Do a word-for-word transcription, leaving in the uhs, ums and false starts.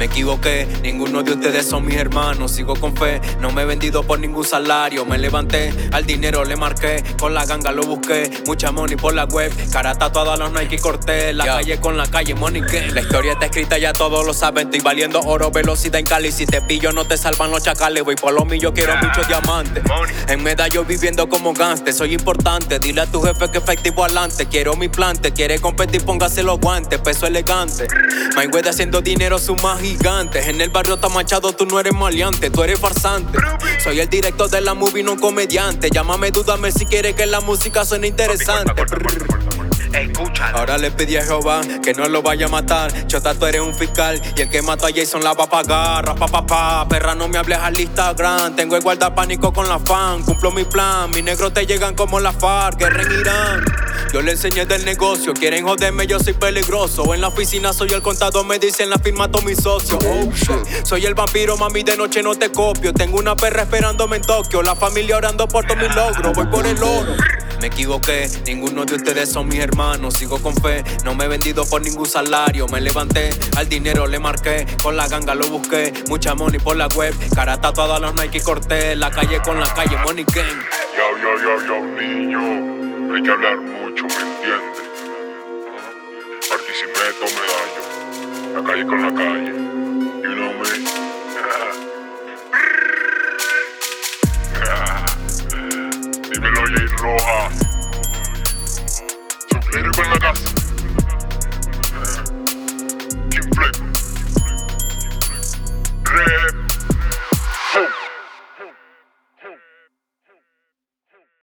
equivoqué, ninguno de ustedes son mis hermanos. Sigo con fe, no me he vendido por ningún salario. Me levanté, al dinero le marqué, con la ganga lo busqué. Mucha money por la web, cara tatuada a los Nike y corté. La yeah. calle con la calle, money game. La historia está escrita, ya todos lo saben. Estoy valiendo oro, velocidad en Cali. Si te pillo no te salvan los chacales. Voy por lo mío, quiero yeah. muchos diamantes. Money. En medallo viviendo como gangster, soy importante. Dile a tu jefe que efectivo adelante. Quiero mi plante, quiere competir, póngase los guantes. Peso elegante, Mayweather haciendo dinero, su más gigantes. En el barrio está manchado, tú no eres maleante, tú eres farsante. Soy el director de la movie, no un comediante. Llámame, dúdame si quieres que la música suene interesante. Escúchalo. Ahora le pedí a Jehová que no lo vaya a matar. Chota, tú eres un fiscal y el que mató a Jason la va a pagar. Rapa, pa, pa, perra, no me hables al Instagram. Tengo el guardapánico con la fan. Cumplo mi plan, mis negros te llegan como la FARC. Guerra en Irán. Yo le enseñé del negocio, quieren joderme, yo soy peligroso. En la oficina soy el contador, me dicen la firma todos mis socios. Oh, shit. Soy el vampiro, mami, de noche no te copio. Tengo una perra esperándome en Tokio, la familia orando por todos mis logros. Voy por el oro. Me equivoqué, ninguno de ustedes son mis hermanos. Sigo con fe, no me he vendido por ningún salario. Me levanté, al dinero le marqué, con la ganga lo busqué. Mucha money por la web, cara tatuada a los Nike y corté. La calle con la calle, money gang. Yo, yo, yo, yo, niño, no hay que hablar mucho, ¿me entiendes? Participé, tome daño, la calle con la calle.